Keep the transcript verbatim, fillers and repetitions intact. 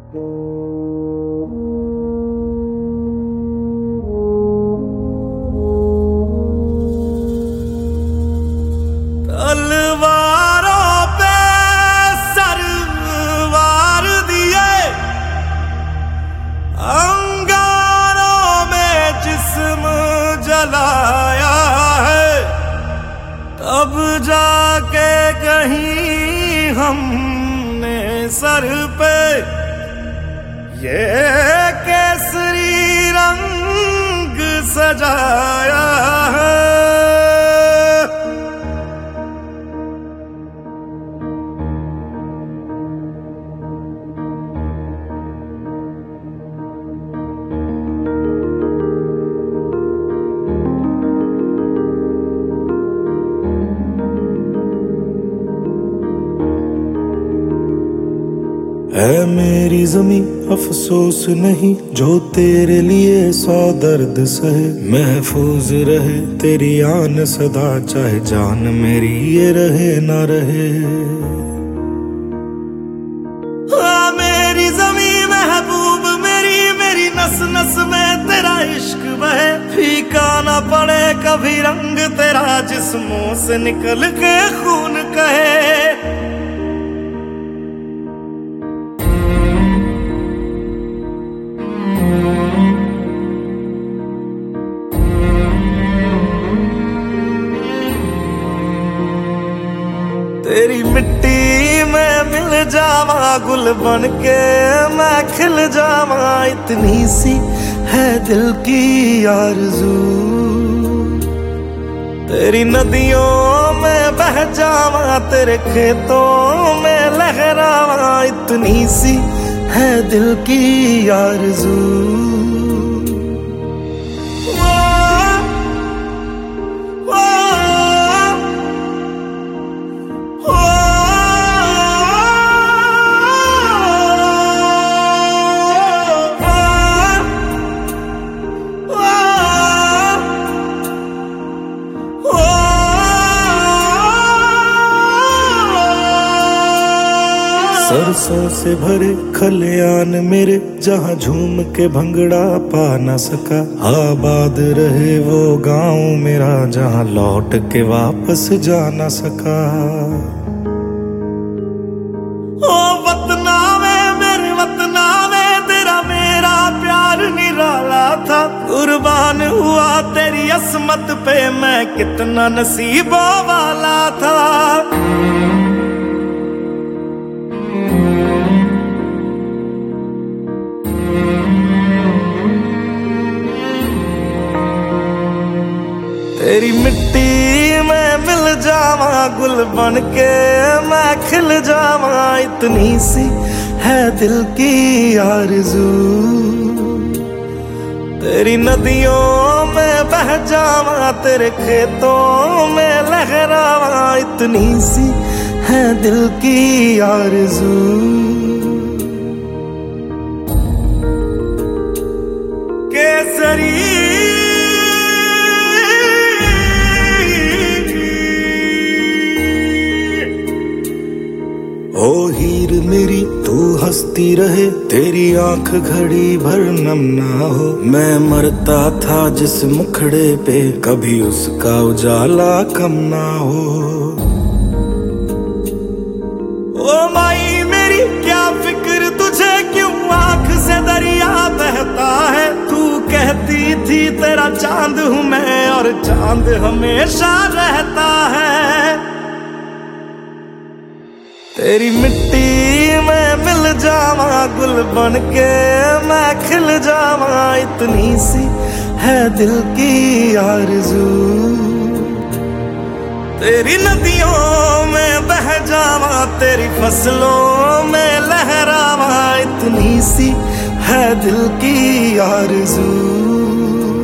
तलवारों पे सरवार दिए, अंगारों में जिस्म जलाया है, तब जाके कहीं हमने सर पे ये केसरी रंग सजाया है। है मेरी ज़मीं अफसोस नहीं जो तेरे लिए सौ दर्द सहे, महफूज रहे तेरी आन सदा चाहे जान मेरी ये रहे ना रहे। हाँ मेरी ज़मीं महबूब मेरी, मेरी नस नस में तेरा इश्क बहे, फीका ना पड़े कभी रंग तेरा जिस्मों से निकल के खून कहे। तेरी मिट्टी में मिल जावा गुल बन के मैं खिल जावा, इतनी सी है दिल की आरज़ू। तेरी नदियों में बह जावा तेरे खेतों में लहरावा, इतनी सी है दिल की आरज़ू। सरसों से भरे खलियान मेरे जहाँ झूम के भंगड़ा पा न सका, आबाद रहे वो गांव मेरा जहाँ लौट के वापस जा न सका। ओ वतना में मेरे वतना में तेरा मेरा प्यार निराला था, कुर्बान हुआ तेरी अस्मत पे मैं कितना नसीबों वाला था। तेरी मिट्टी में मिल जावा गुल बन के मैं खिल जावा, इतनी सी है दिल की आरज़ू। तेरी नदियों में बह जावा तेरे खेतों में लहरावा, इतनी सी है दिल की आरज़ू। केसरी ओ हीर मेरी तू हंसती रहे, तेरी आंख घड़ी भर नम ना हो, मैं मरता था जिस मुखड़े पे कभी उसका उजाला कम ना हो। ओ माई मेरी क्या फिक्र तुझे क्यों आंख से दरिया बहता है, तू कहती थी तेरा चांद हूँ मैं और चांद हमेशा रहता है। तेरी मिट्टी में मिल जावा गुल बन के मैं खिल जावा, इतनी सी है दिल की आरज़ू। तेरी नदियों में बह जावा तेरी फसलों में लहरावा, इतनी सी है दिल की आरज़ू।